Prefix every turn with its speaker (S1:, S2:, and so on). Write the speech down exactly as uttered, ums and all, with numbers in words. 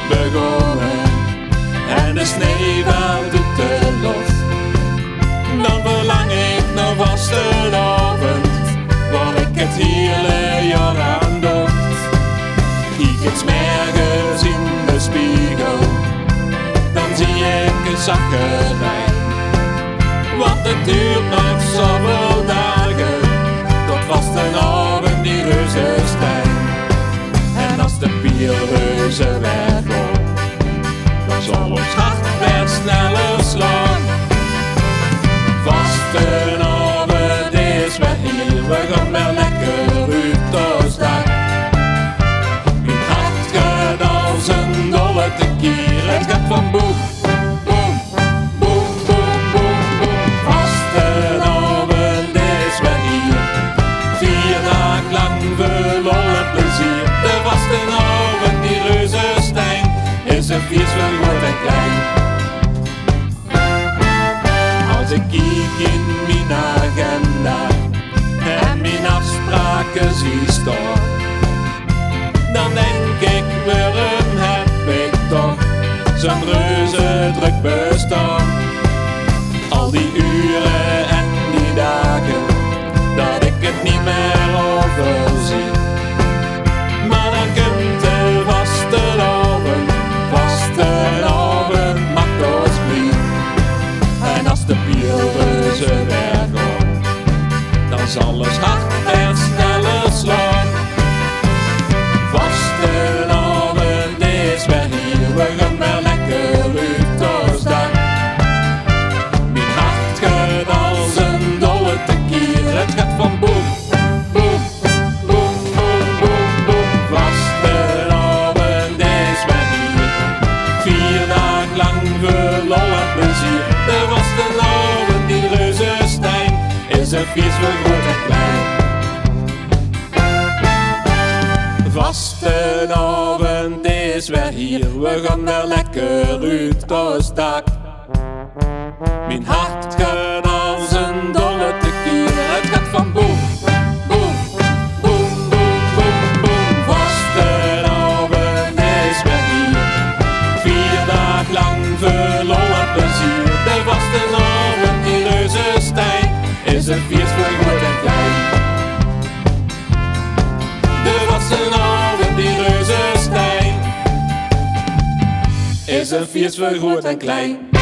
S1: begonnen en de sneeuw valt uit de lucht. Dan verlang ik naar vastenavond, waar ik het hele jaar aan dacht. Kijk eens morgens in de spiegel, dan zie ik een zakkerij. Want het duurt nog zoveel dagen, tot vastenavond die reuzenstein. En als de bierreuzen weggaan, dan zal ons hart weer sneller slaan. Vastenavond is weer hier, we gaan weer lekker uit ons dak. Mijn hart gaat als een dolle tekier, het gaat van boem, boem, boem, boem, boem, boem. Vastenavond is weer hier, vier dagen lang vol lol en plezier. De vastenavond, die reuzenstein, is een feest van groot en klein. Als ik kijk in mijn agenda en mijn afspraken zie staan, dan denk ik, waarom heb ik toch zo'n reuze druk bestaan? Al die uren en die dagen, dat ik het niet meer overzie. Maar dan komt de vastenavond, vastenavond maakt ons blij. En als de bierreuzen weggaan, dan zal ons hart weer sneller slaan. Vastenavond is weer hier, we gaan weer lekker uit ons dak. Mijn hart gaat als een dolle tekier, het gaat van boem, boem, boem, boem, boem, boem. Vastenavond is weer hier, vier dagen lang voor lol en plezier. De vastenavond, die reuzenstein, is een feest voor groot en klein. Vastenavond is weer hier, we gaan weer lekker uit ons dak. Mijn hart gaat als een dolle tekier, het gaat van boem, boem, boem, boem, boem, boem. Vastenavond is weer hier, vier dagen lang voor lol en plezier. De vastenavond, die reuzenstein, is een feest voor groot en klein. De vastenavond, die reuzenstein, is een feest voor groot en klein.